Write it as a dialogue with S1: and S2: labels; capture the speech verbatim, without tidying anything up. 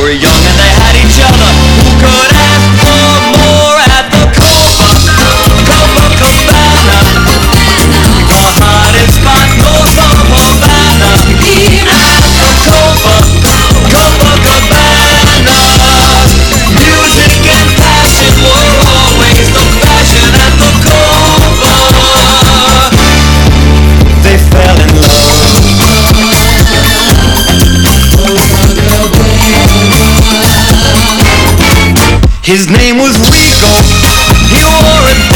S1: were young and they had each other. Who could ask for more at the Copa, Copacabana, the hottest spot north of Havana. At the Copa, Copacabana, music and passion were always the fashion at the Copa. They fell in love. His name was Rico. He wore a